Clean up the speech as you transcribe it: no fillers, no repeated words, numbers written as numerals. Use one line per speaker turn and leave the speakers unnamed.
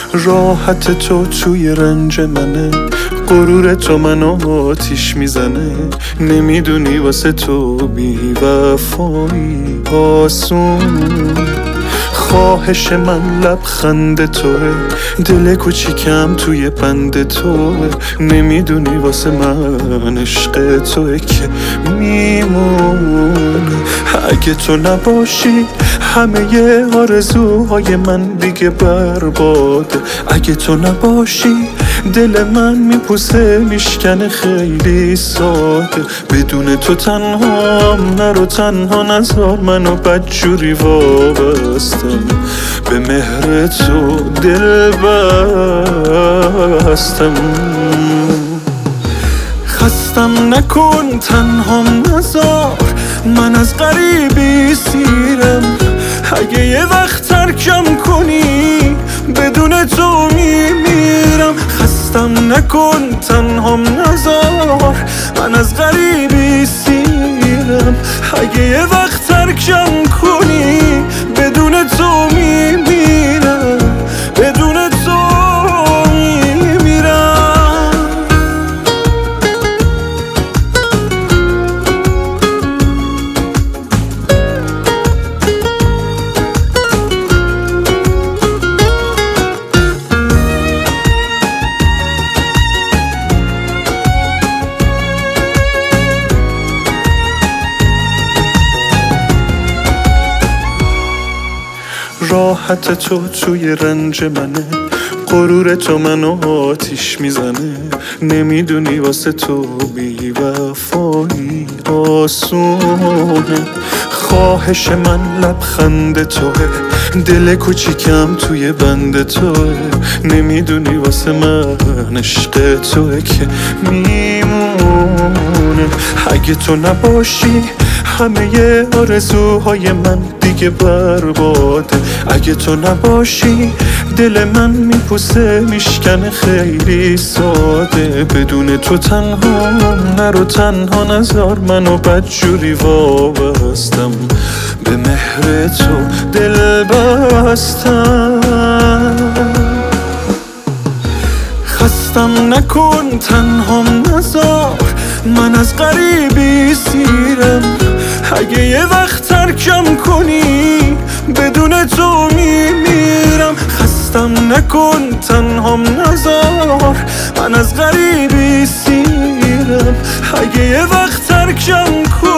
راحت تو توی رنج منه، غرور تو منو آتیش میزنه. نمیدونی واسه تو بی وفایی آسون. خواهش من لبخند توه، دل کوچیکم توی بند توه. نمیدونی واسه من عشق توه که میمونه. اگه تو نباشی همه ی آرزوهای من دیگه برباده. اگه تو نباشی دل من میپوسه میشکنه خیلی ساده. بدون تو تنهام، نرو تنها نذار منو بدجوری وابستم. به مهر تو دل بستم. خستم نکن تنهام نذار، من از غریبی سیرم. اگه یه وقت ترکم کنی بدون تو میمیرم. خستم نکن تنهام نذار، من از غریبی سیرم. اگه یه وقت ترکم کنی بدون تو میمیرم. بدون تو میمیرم. راحت تو توی رنج منه، غرور تو منو آتیش میزنه. نمیدونی واسه تو بی وفایی آسونه. خواهش من لبخند توه، دل کوچیکم توی بند توه. نمیدونی واسه من عشق توه که میمونه. اگه تو نباشی همه ی آرزوهای من دیگه برباده. اگه تو نباشی دل من میپوسه میشکنه خیلی ساده. بدون تو تنها، نرو تنها نذار منو بدجوری وابستم. به مهر تو دل بستم. خستم نکن تنهام نذار، من از غریبی سیرم. اگه یه وقت ترکم کنی بدون تو میمیرم. خستم نکن تنهام نذار، من از غریبی سیرم. اگه یه وقت ترکم کنی